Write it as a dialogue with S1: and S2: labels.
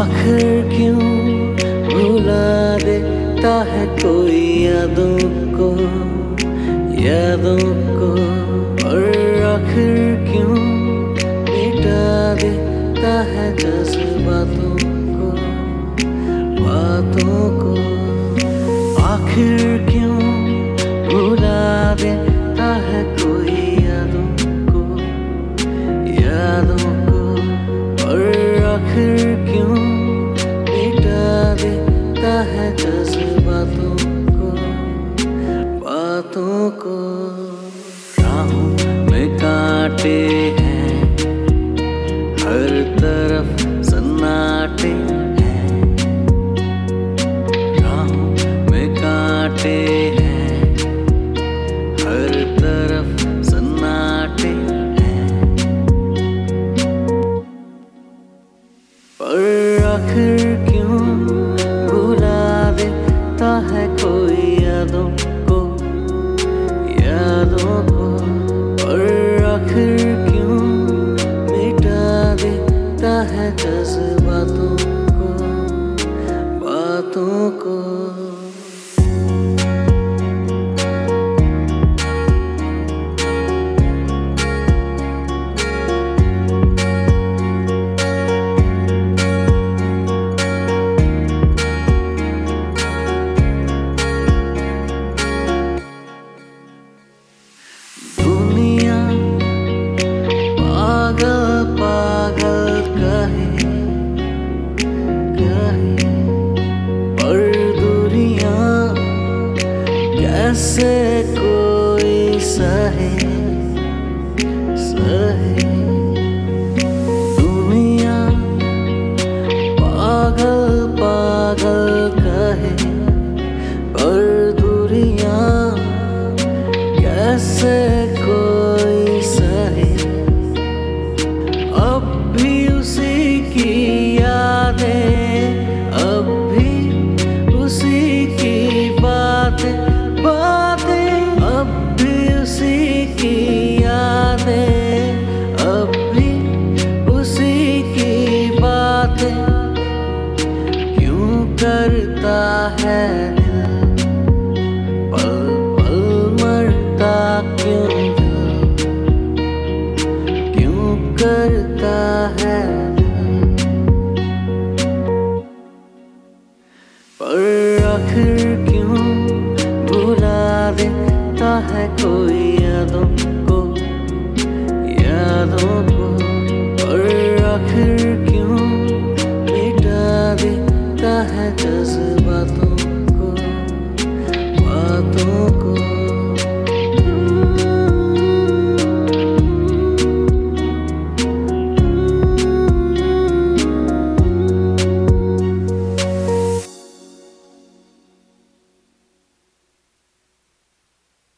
S1: आखिर क्यों भुला देता है कोई यादों को और आखिर क्यों मिटा देता है जज्बातों को बातों को। आखिर क्यों भुला देता है कोई यादों को और आखिर क्यों मिटा देता है जज्बातों को बातों को। राहों में कांटे हैं, हर तरफ सन्नाटे हैं। राहों में कांटे हैं, हर तरफ सन्नाटे हैं। पर आखिर क्यों भुला देता है कोई यादों को और आखिर क्यों मिटा देता है जज्बातों को बातों को। पागल कहे और दूरियां कैसे कोई सहे दुनिया पागल कहे और दूरियां कैसे कोई सहे। अब भी उसी की यादें, अब भी उसी की बातें, अब भी उसी की यादें, अब भी उसी की बातें। क्यों करता है दिल पल पल मरता क्यों करता है पर आखिर क्यों भुला देता है कोई यादों